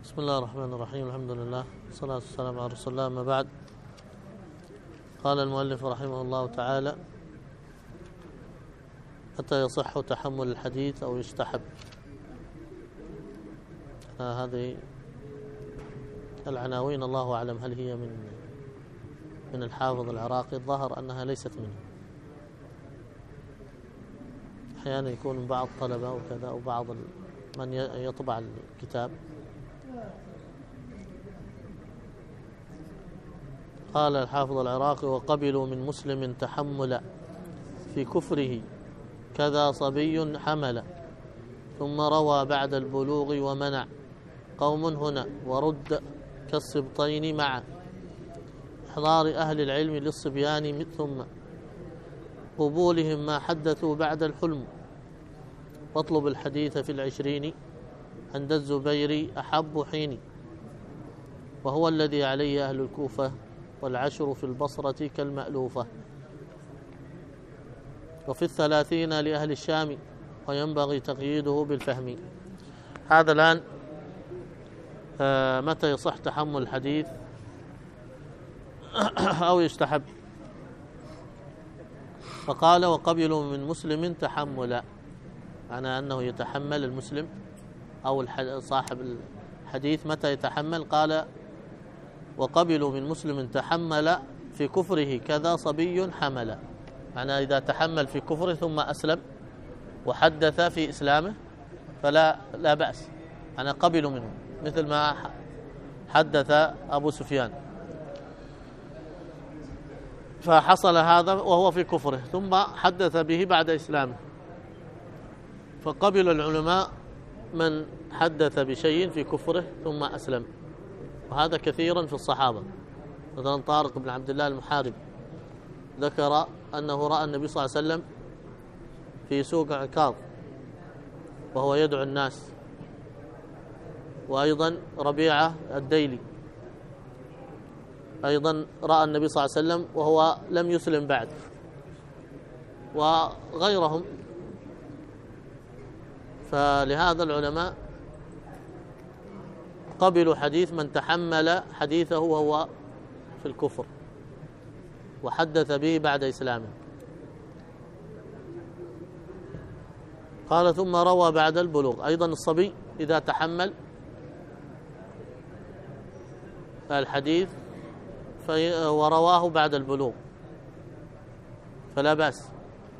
بسم الله الرحمن الرحيم. الحمد لله والصلاة والسلام على رسول الله. أما بعد، قال المؤلف رحمه الله تعالى: متى يصح تحمل الحديث أو يستحب؟ هذه العناوين الله أعلم هل هي من الحافظ العراقي. الظاهر أنها ليست منه. أحيانا يكون من بعض الطلبة وكذا أو بعض من يطبع الكتاب. قال الحافظ العراقي: وقبلوا من مسلم تحمل في كفره كذا صبي حمل، ثم روى بعد البلوغ ومنع قوم هنا ورد كالسبطين مع إحضار أهل العلم للصبيان ثم قبولهم ما حدثوا بعد الحلم، واطلب الحديث في العشرين عند الزبير أحب حين، وهو الذي عليه أهل الكوفة والعشر في البصرة كالمألوفة، وفي الثلاثين لأهل الشام وينبغي تقييده بالفهم. هذا الآن متى يصح تحمل الحديث أو يستحب. فقال: وقبلوا من مسلم تحمل، معنى أنه يتحمل المسلم أو صاحب الحديث. متى يتحمل؟ قال: وقبلوا من مسلم تحمل في كفره كذا صبي حمل، معنى إذا تحمل في كفره ثم أسلم وحدث في إسلامه فلا بأس. أنا قبلوا منه، مثل ما حدث أبو سفيان، فحصل هذا وهو في كفره ثم حدث به بعد إسلامه، فقبل العلماء من حدث بشيء في كفره ثم أسلم، وهذا كثيرا في الصحابة. مثلا طارق بن عبد الله المحارب ذكر أنه رأى النبي صلى الله عليه وسلم في سوق عكاظ وهو يدعو الناس، وأيضا ربيعة الديلي أيضا رأى النبي صلى الله عليه وسلم وهو لم يسلم بعد، وغيرهم. فلهذا العلماء قبلوا حديث من تحمل حديثه وهو في الكفر وحدث به بعد إسلامه. قال: ثم روى بعد البلوغ. أيضا الصبي إذا تحمل الحديث ورواه بعد البلوغ فلا بأس.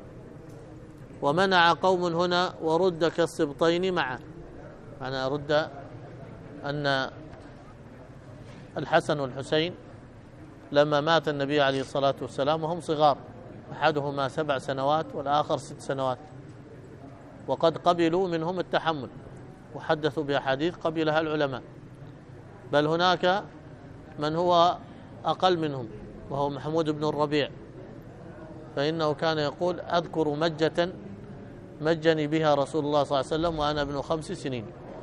ومنع قوم هنا ورد كالسبطين معا، معنى رد أن الحسن والحسين لما مات النبي عليه الصلاة والسلام وهم صغار، أحدهما 7 سنوات والآخر 6 سنوات، وقد قبلوا منهم التحمل وحدثوا بأحاديث قبلها العلماء. بل هناك من هو أقل منهم وهو محمود بن الربيع، فإنه كان يقول: أذكر مجة مجني بها رسول الله صلى الله عليه وسلم وأنا ابن 5 سنين.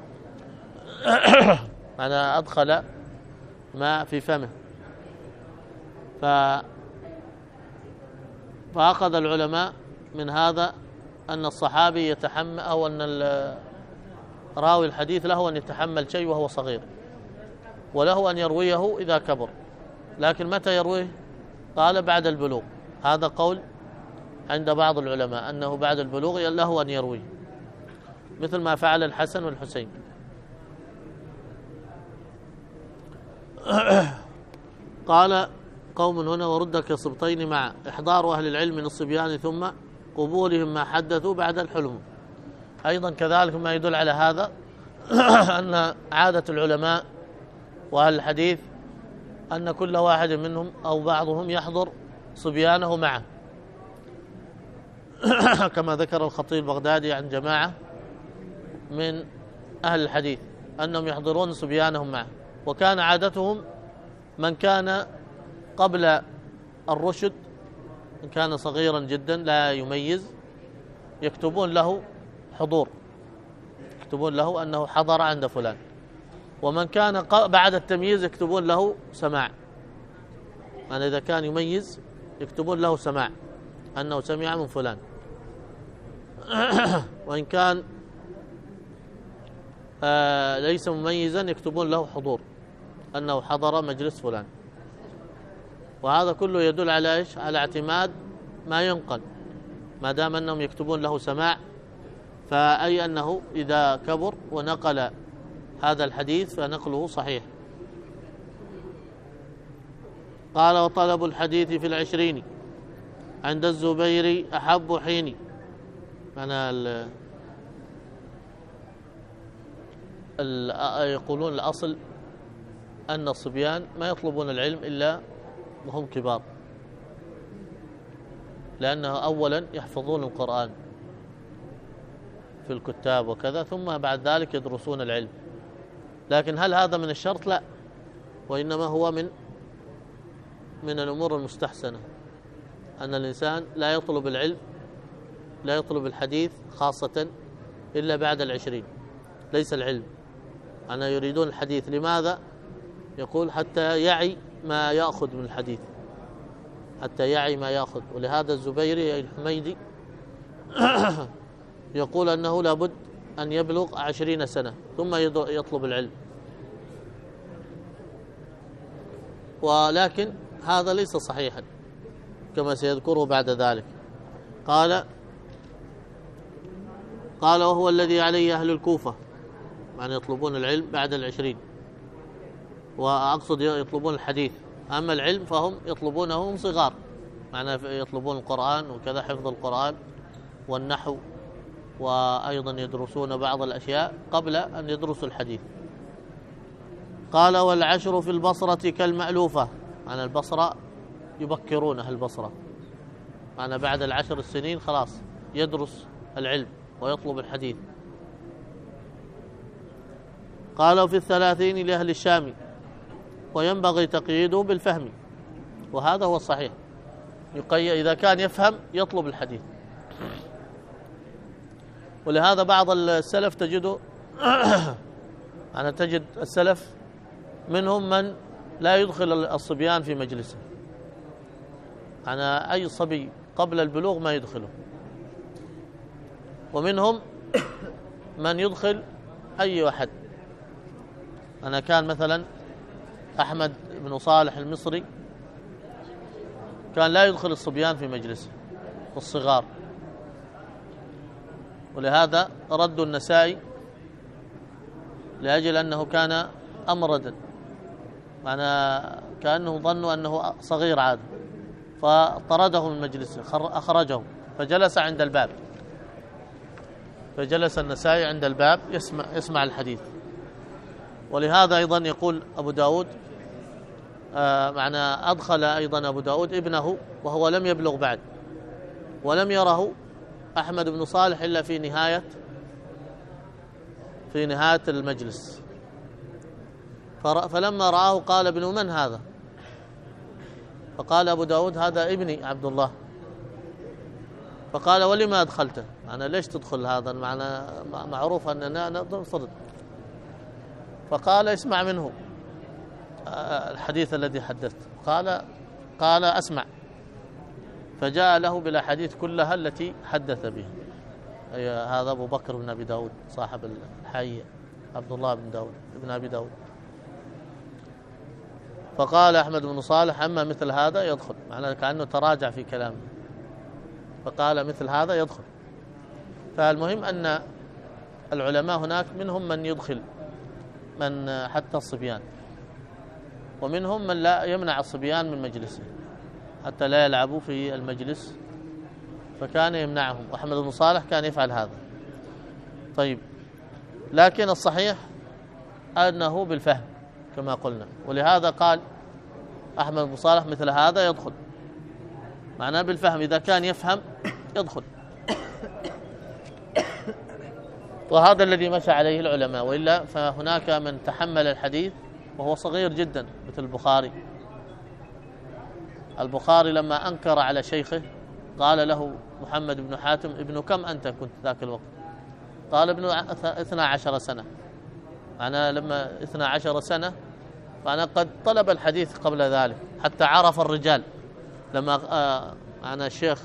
أنا أدخل ما في فمه. فأخذ العلماء من هذا أن الصحابي يتحمل، أو أن راوي الحديث له أن يتحمل شيء وهو صغير، وله أن يرويه إذا كبر. لكن متى يرويه؟ قال: بعد البلوغ. هذا قول عند بعض العلماء أنه بعد البلوغ له أن يرويه، مثل ما فعل الحسن والحسين. قال قوم هنا ورد كالسبطين مع إحضار أهل العلم من الصبيان ثم قبولهم ما حدثوا بعد الحلم. أيضا كذلك ما يدل على هذا أن عادة العلماء وأهل الحديث أن كل واحد منهم أو بعضهم يحضر صبيانه معه، كما ذكر الخطيب البغدادي عن جماعة من أهل الحديث أنهم يحضرون صبيانهم معه. وكان عادتهم من كان قبل الرشد، من كان صغيرا جدا لا يميز، يكتبون له حضور، يكتبون له أنه حضر عند فلان. ومن كان بعد التمييز يكتبون له سماع، يعني إذا كان يميز يكتبون له سماع أنه سمع من فلان. وإن كان ليس مميزا يكتبون له حضور، أنه حضر مجلس فلان. وهذا كله يدل على إيش؟ على اعتماد ما ينقل، ما دام أنهم يكتبون له سماع، فأي أنه إذا كبر ونقل هذا الحديث فنقله صحيح. قال: وطلب الحديث في 20 عند الزبير أحب حين. معنى يقولون الأصل أن الصبيان ما يطلبون العلم إلا وهم كبار، لأنه أولا يحفظون القرآن في الكتاب وكذا، ثم بعد ذلك يدرسون العلم. لكن هل هذا من الشرط؟ لا، وإنما هو من الأمور المستحسنة، أن الإنسان لا يطلب العلم، لا يطلب الحديث خاصة إلا بعد 20. ليس العلم، أنا يريدون الحديث. لماذا؟ يقول: حتى يعي ما يأخذ من الحديث، حتى يعي ما يأخذ. ولهذا الزبيري الحميدي يقول أنه لابد أن يبلغ 20 سنة ثم يطلب العلم. ولكن هذا ليس صحيحا كما سيذكره بعد ذلك. قال: وهو الذي عليه أهل الكوفة، يعني يطلبون العلم بعد 20، وأقصد يطلبون الحديث. أما العلم فهم يطلبونه هم صغار، معناه يطلبون القرآن وكذا، حفظ القرآن والنحو، وأيضا يدرسون بعض الأشياء قبل أن يدرسوا الحديث. قال: والعشر في البصرة كالمألوفة. معنى البصرة يبكرون أهل البصرة، معنى بعد 10 سنين خلاص يدرس العلم ويطلب الحديث. قال: في 30 لأهل الشام، وينبغي تقييده بالفهم. وهذا هو الصحيح، إذا كان يفهم يطلب الحديث. ولهذا بعض السلف تجد أنا تجد السلف منهم من لا يدخل الصبيان في مجلسه، أنا أي صبي قبل البلوغ ما يدخله. ومنهم من يدخل أي واحد. أنا كان مثلا أحمد بن صالح المصري كان لا يدخل الصبيان في مجلسه والصغار، ولهذا ردوا النسائي لأجل أنه كان أمردا، معنى كأنه ظنوا أنه صغير عاد، فطرده من مجلسه، أخرجه، فجلس عند الباب، فجلس النسائي عند الباب يسمع الحديث. ولهذا أيضا يقول أبو داود، معنى أدخل أيضا أبو داود ابنه وهو لم يبلغ بعد، ولم يره أحمد بن صالح إلا في نهاية المجلس، فلما رآه قال: ابن من هذا؟ فقال أبو داود: هذا ابني عبد الله. فقال: ولما أدخلته؟ أنا ليش تدخل هذا؟ معنى معروف أننا نصرد. فقال: اسمع منه الحديث الذي حدثت. قال: أسمع. فجاء له بالأحاديث كلها التي حدث بها. هذا أبو بكر بن أبي داود صاحب الحي، عبد الله بن داود ابن أبي داود. فقال أحمد بن صالح: أما مثل هذا يدخل، معناه كأنه تراجع في كلامه، فقال: مثل هذا يدخل. فالمهم أن العلماء هناك منهم من يدخل من حتى الصبيان، ومنهم من لا يمنع الصبيان من مجلسه حتى لا يلعبوا في المجلس، فكان يمنعهم، وأحمد بن صالح كان يفعل هذا. طيب، لكن الصحيح أنه بالفهم كما قلنا، ولهذا قال أحمد بن صالح: مثل هذا يدخل، معناه بالفهم، إذا كان يفهم يدخل. وهذا الذي مشى عليه العلماء، وإلا فهناك من تحمل الحديث وهو صغير جدا، مثل البخاري لما أنكر على شيخه قال له محمد بن حاتم: ابن كم أنت كنت ذاك الوقت؟ قال: ابن 12 سنة. أنا لما 12 سنة فأنا قد طلب الحديث قبل ذلك حتى عرف الرجال. لما أنا الشيخ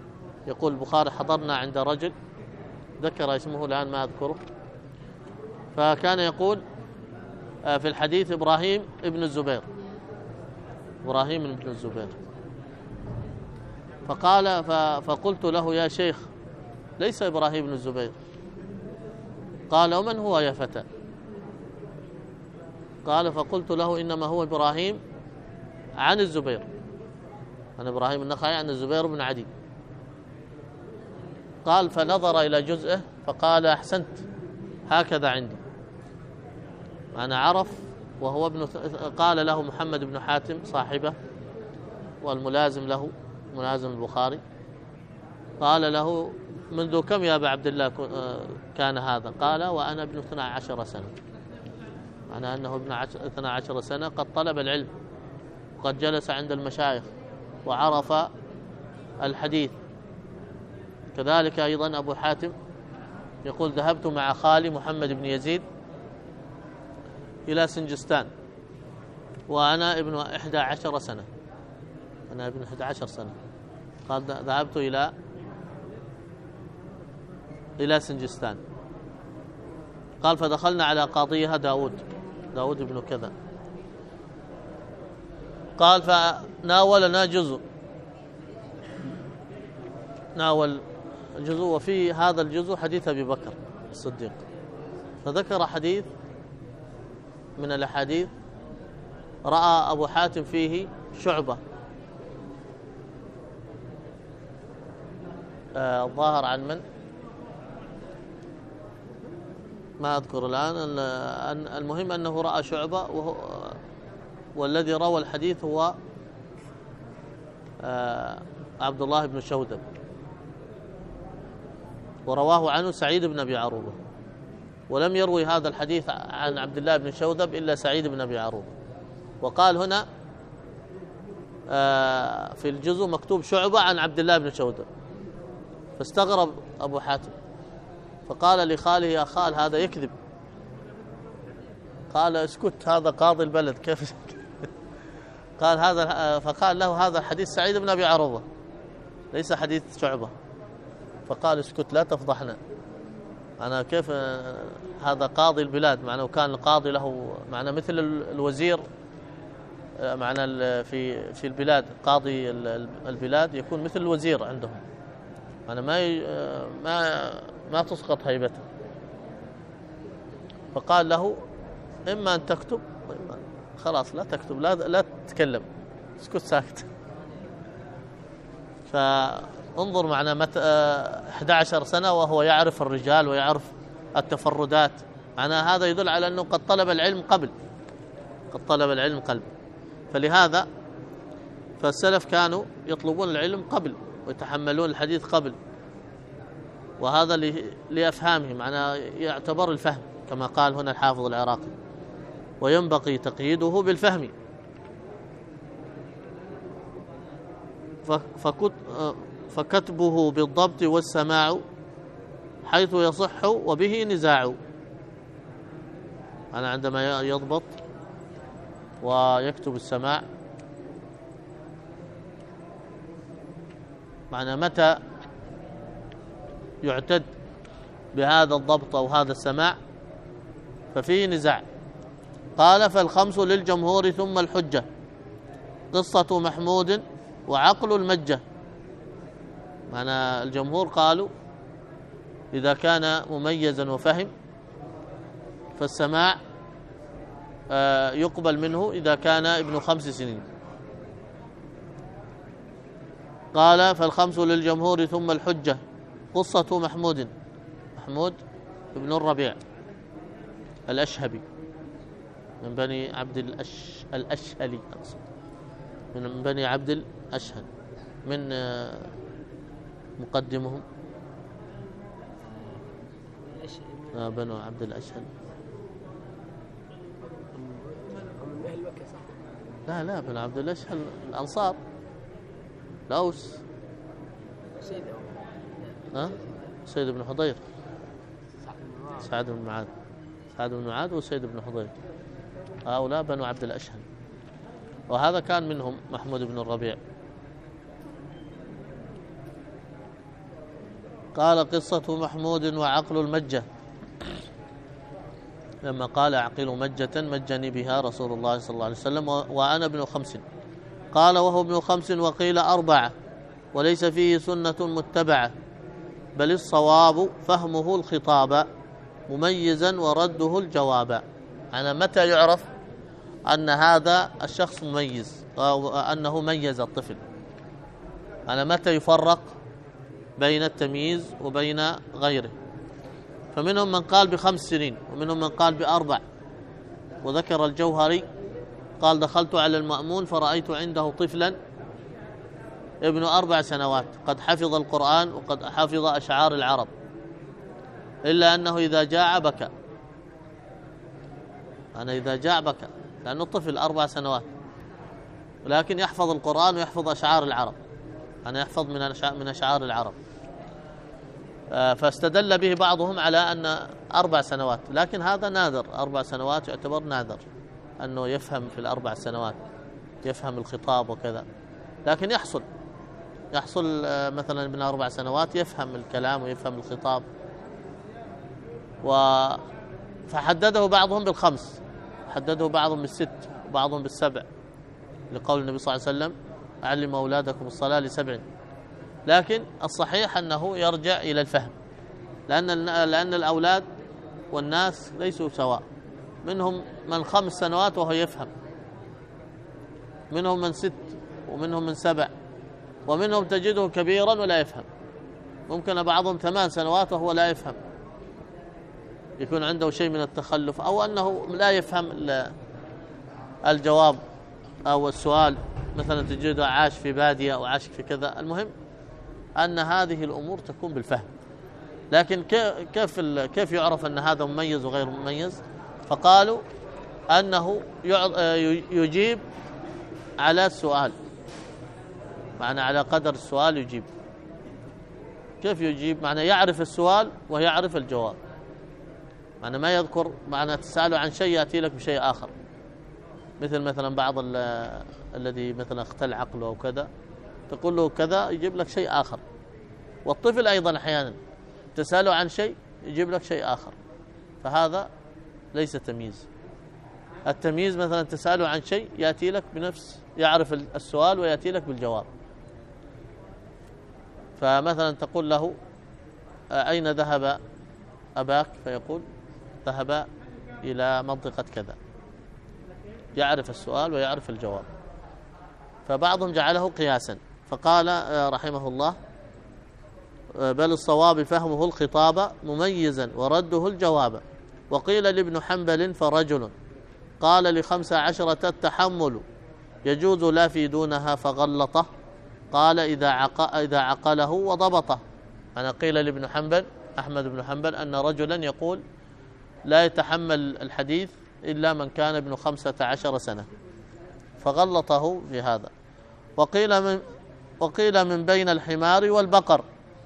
يقول البخاري: حضرنا عند رجل، ذكر اسمه الآن ما أذكره، فكان يقول في الحديث إبراهيم ابن الزبير، إبراهيم ابن الزبير. فقلت له يا شيخ ليس إبراهيم بن الزبير. قال ومن هو يا فتى؟ قال فقلت له إنما هو إبراهيم عن الزبير، عن إبراهيم النخعي عن الزبير بن عدي. قال فنظر إلى جزءه فقال أحسنت هكذا عندي. أنا عرف وهو قال له محمد بن حاتم صاحبه والملازم له ملازم البخاري، قال له منذ كم يا أبا عبد الله كان هذا؟ قال وأنا ابن 12 سنة، معنى أنه ابن 12 سنة قد طلب العلم وقد جلس عند المشايخ وعرف الحديث. كذلك أيضا أبو حاتم يقول ذهبت مع خالي محمد بن يزيد إلى سنجستان وأنا ابن 11 سنة، أنا ابن 11 سنة. قال ذهبت إلى سنجستان. قال فدخلنا على قاضيها داود بن كذا. قال فناولنا جزء، ناول جزء، وفي هذا الجزء حديث أبي بكر الصديق. فذكر حديث من الأحاديث رأى أبو حاتم فيه شعبة الظاهر عن من ما أذكر الآن. المهم أنه رأى شعبة والذي روى الحديث هو عبد الله بن شوذب، ورواه عنه سعيد بن أبي عروبة، ولم يروي هذا الحديث عن عبد الله بن شوذب إلا سعيد بن أبي عروبة. وقال هنا في الجزء مكتوب شعبة عن عبد الله بن شوذب، فاستغرب أبو حاتم فقال لخاله يا خال هذا يكذب. قال اسكت هذا قاضي البلد كيف قال هذا، فقال له هذا حديث سعيد بن أبي عروبة ليس حديث شعبة. فقال اسكت لا تفضحنا، أنا كيف هذا قاضي البلاد، معناه كان القاضي له معنى مثل الوزير، معنى في البلاد قاضي البلاد يكون مثل الوزير عندهم، أنا ما تسقط هيبته. فقال له إما أن تكتب وإما خلاص لا تكتب، لا تتكلم، اسكت ساكت. فانظر معنا متى 11 سنة وهو يعرف الرجال ويعرف التفردات، معنى هذا يدل على أنه قد طلب العلم قبل. فلهذا فالسلف كانوا يطلبون العلم قبل ويتحملون الحديث قبل، وهذا لأفهامهم، معناه يعتبر الفهم كما قال هنا الحافظ العراقي، وينبغي تقييده بالفهم. فكتبه بالضبط والسماع حيث يصح وبه نزاع. أنا عندما يضبط ويكتب السماع، معنى متى يعتد بهذا الضبط أو هذا السماع ففيه نزاع. قال فالخمس للجمهور ثم الحجة، قصة محمود وعقل المجة. معنى الجمهور قالوا إذا كان مميزا وفهم فالسماع يقبل منه إذا كان ابن 5 سنين. قال فالخمس للجمهور ثم الحجة، قصة محمود بن الربيع الأشهبي من بني عبد الأشهلي، من بني عبد الأشهل، من مقدمهم بنو عبد الأشهل. لا بن عبد الأشهل الأنصار الأوس. سيد بن حضير، سعد بن معاذ وسيد بن حضير، هؤلاء بنو عبد الأشهل، وهذا كان منهم محمود بن الربيع. قال قصة محمود وعقل المجة. لما قال أعقل مجة مجني بها رسول الله صلى الله عليه وسلم وأنا ابن 5. قال وهو ابن 5 وقيل 4 وليس فيه سنة متبعة، بل الصواب فهمه الخطاب مميزا ورده الجواب. يعني متى يعرف أن هذا الشخص مميز أو أنه ميز الطفل؟ يعني متى يفرق بين التمييز وبين غيره؟ فمنهم من قال ب5 سنين ومنهم من قال ب4. وذكر الجوهري قال دخلت على المأمون فرأيت عنده طفلا ابن 4 سنوات قد حفظ القرآن وقد حفظ أشعار العرب، إلا أنه إذا جاع بكى. أنا إذا جاع بكى لأنه طفل 4 سنوات، ولكن يحفظ القرآن ويحفظ أشعار العرب، أنا يحفظ من أشعار العرب. فاستدل به بعضهم على أن 4 سنوات، لكن هذا نادر. 4 سنوات يعتبر نادر أنه يفهم في ال4 سنوات، يفهم الخطاب وكذا. لكن يحصل مثلا ابن 4 سنوات يفهم الكلام ويفهم الخطاب. فحدده بعضهم ب5، حدده بعضهم ب6 وبعضهم ب7، لقول النبي صلى الله عليه وسلم علموا أولادكم الصلاة ل7. لكن الصحيح أنه يرجع إلى الفهم، لأن الأولاد والناس ليسوا سواء. منهم من 5 سنوات وهو يفهم، منهم من 6 ومنهم من 7، ومنهم تجده كبيرا ولا يفهم. ممكن بعضهم 8 سنوات وهو لا يفهم، يكون عنده شيء من التخلف أو أنه لا يفهم الجواب أو السؤال. مثلا تجده عاش في بادية أو عاش في كذا. المهم أن هذه الأمور تكون بالفهم. لكن كيف يعرف أن هذا مميز وغير مميز؟ فقالوا أنه يجيب على السؤال، معنى على قدر السؤال يجيب. كيف يجيب؟ معنى يعرف السؤال ويعرف الجواب. معنى ما يذكر، معنى تسأله عن شيء يأتي لك بشيء آخر. مثلا بعض الذي مثلا اختل عقله أو كذا، تقول له كذا يجيب لك شيء آخر. والطفل أيضا أحيانا تسأله عن شيء يجيب لك شيء آخر. فهذا ليس تمييز. التمييز مثلا تسأله عن شيء يأتي لك بنفس، يعرف السؤال ويأتي لك بالجواب. فمثلا تقول له أين ذهب أباك؟ فيقول ذهب إلى منطقة كذا، يعرف السؤال ويعرف الجواب. فبعضهم جعله قياسا، فقال رحمه الله بل الصواب فهمه الخطاب مميزا ورده الجواب. وقيل لابن حنبل فرجل قال ل15 التحمل يجوز لا في دونها فغلطه، قال إذا عقله وضبطه. أنا قيل لابن حنبل أحمد بن حنبل أن رجلا يقول لا يتحمل الحديث إلا من كان ابن 15 سنة، فغلطه في هذا. وقيل من بين الحمار والبقر.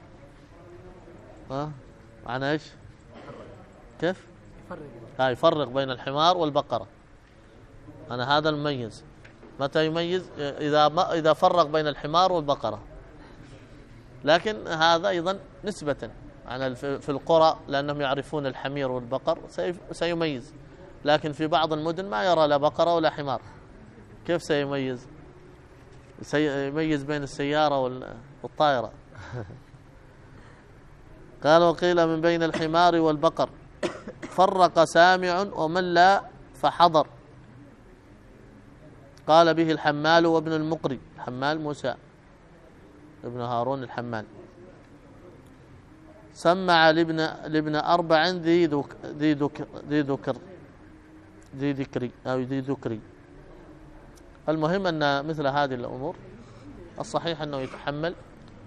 معنى ايش؟ كيف؟ يفرق بين الحمار والبقرة. أنا هذا المميز. متى يميز؟ إذا فرق بين الحمار والبقرة. لكن هذا أيضا نسبة في القرى، لأنهم يعرفون الحمير والبقر سيميز. لكن في بعض المدن ما يرى لا بقرة ولا حمار، كيف سيميز؟ سيميز بين السيارة والطائرة. قال وقيل من بين الحمار والبقر فرق سامع ومن لا فحضر. قال به الحمال وابن المقري، الحمال موسى ابن هارون الحمال. سمع لابن 4 ذي ذكري. المهم أن مثل هذه الأمور الصحيح أنه يتحمل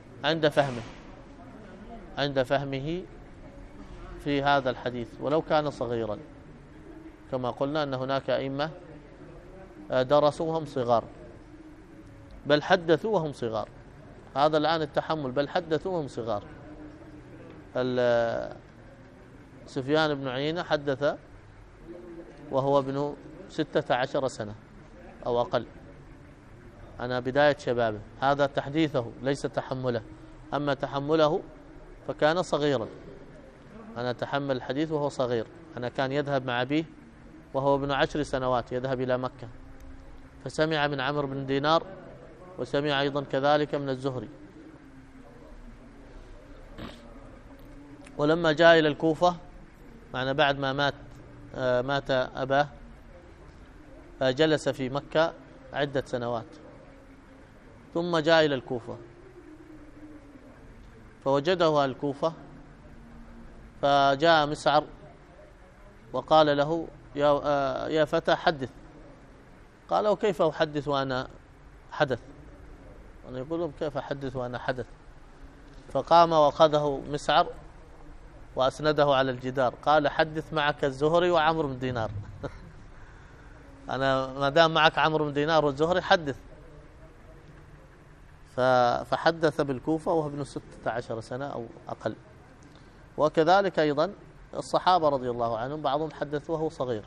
عند فهمه في هذا الحديث ولو كان صغيرا. كما قلنا أن هناك أئمة درسوا وهم صغار، بل حدثوا وهم صغار. هذا الآن التحمل، بل حدثوا وهم صغار. سفيان بن عيينة حدث وهو ابن 16 سنة أو أقل، أنا بداية شبابه. هذا تحديثه ليس تحمله. أما تحمله فكان صغيرا، أنا تحمل الحديث وهو صغير. أنا كان يذهب مع أبيه وهو ابن 10 سنوات يذهب إلى مكة، فسمع من عمرو بن دينار وسمع أيضا كذلك من الزهري. ولما جاء إلى الكوفة معنا بعد ما مات أباه، جلس في مكة عدة سنوات، ثم جاء إلى الكوفة فوجده الكوفة، فجاء مسعر وقال له يا فتى حدث. قال: وكيف أحدث وأنا حدث؟ أنا يقول لهم: كيف أحدث وأنا حدث؟ فقام وأخذه مسعر وأسنده على الجدار، قال: حدث معك الزهري وعمرو بن دينار. أنا ما دام معك عمرو بن دينار والزهري حدث. فحدث بالكوفة وهو ابن 16 سنة أو أقل. وكذلك أيضا الصحابة رضي الله عنهم بعضهم حدث وهو صغير.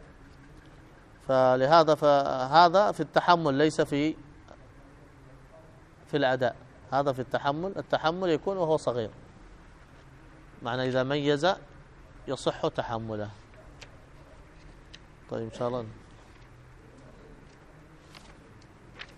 فهذا في التحمل ليس في الأداء. هذا في التحمل يكون وهو صغير، معنى إذا ميز يصح تحمله. طيب إن شاء الله.